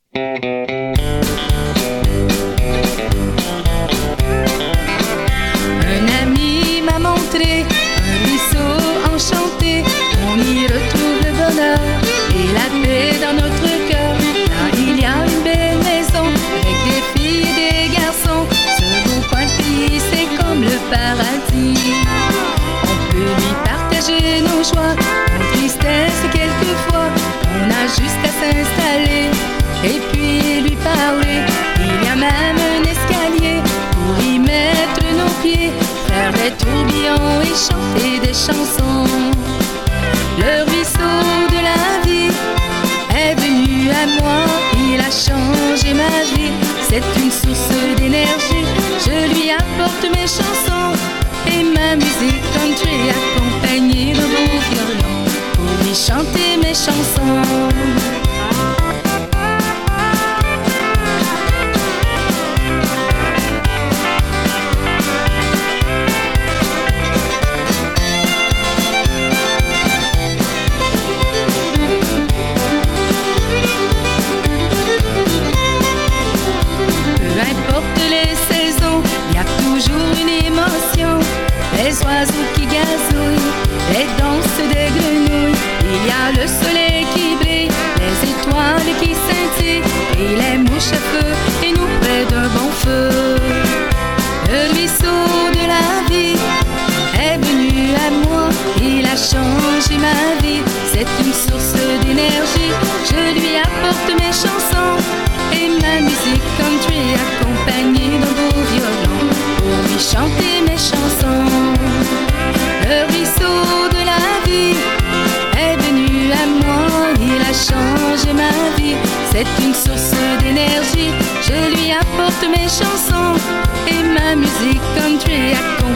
Un ami m'a montré un ruisseau enchanté. On y retrouve le bonheur et la paix dans notre cœur. Là il y a une belle maison avec des filles et des garçons. Ce beau coin de pays, c'est comme le paradis. On peut lui partager nos joies, nos tristesses quelquefois. On a juste à s'installer et puis lui parler. Il y a même un escalier pour y mettre nos pieds, faire des tourbillons et chanter des chansons. Le ruisseau de la vie est venu à moi, il a changé ma vie. C'est une source d'énergie, je lui apporte mes chansons et ma musique country accompagnée de beaux violons pour lui chanter mes chansons. Les oiseaux qui gazouillent, les danses des grenouilles. Il y a le soleil qui brille, les étoiles qui scintillent et les mouches à feu et nous près d'un bon feu. Le ruisseau de la vie est venu à moi, il a changé ma vie. C'est une source d'énergie, je lui apporte mes chansons et ma musique country accompagnée d'un beau violon pour lui chanter mes chansons. Le ruisseau de la vie est venu à moi, il a changé ma vie. C'est une source d'énergie, je lui apporte mes chansons et ma musique country accompagnée